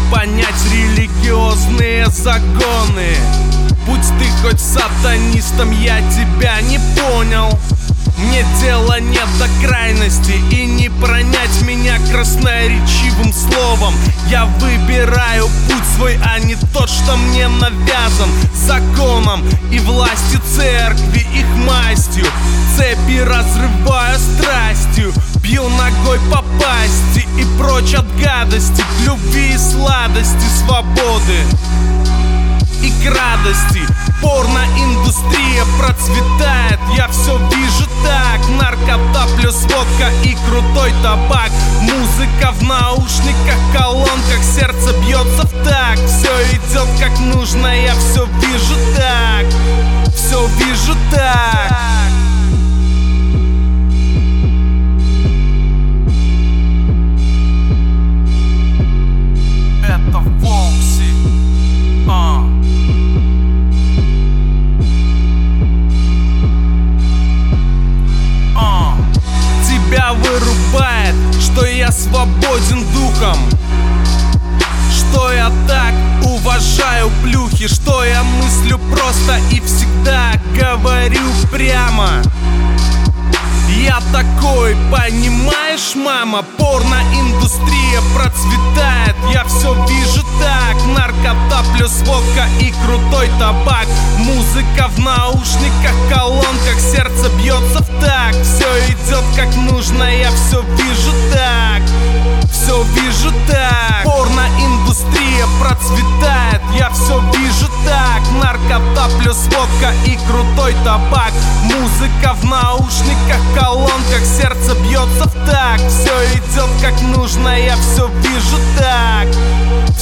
понять религиозные загоны. Будь ты хоть сатанистом, я тебя не понял. Мне дела нет до крайности, и не пронять меня красноречивым словом. Я выбираю путь свой, а не тот, что мне навязан законом и властью церкви, их мастью. Цепи разрываю страстью, бью ногой по пасти и прочь от гадости, к любви и сладости, свободы и к радости. Порноиндустрия процветает, я все вижу так. Наркота плюс водка и крутой табак. Музыка в наушниках, колонках, сердце бьется в такт. Все идет как нужно, я все вижу так. Все вижу так. Это Волкси. Тебя вырубает, что я свободен духом, что я так уважаю плюхи, что я мыслю просто и всегда говорю прямо. Я такой, понимаешь, мама? Порноиндустрия процветает, я все вижу так. Наркота плюс водка и крутой табак. Музыка в наушниках, колонках, сердце бьется в такт. Все идет как нужно, я все вижу так. Все вижу так. Порноиндустрия процветает, я все вижу так. Наркота плюс водка и крутой табак. Музыка в наушниках, колонках, сердце бьется в такт. Все идет как нужно, я все вижу так.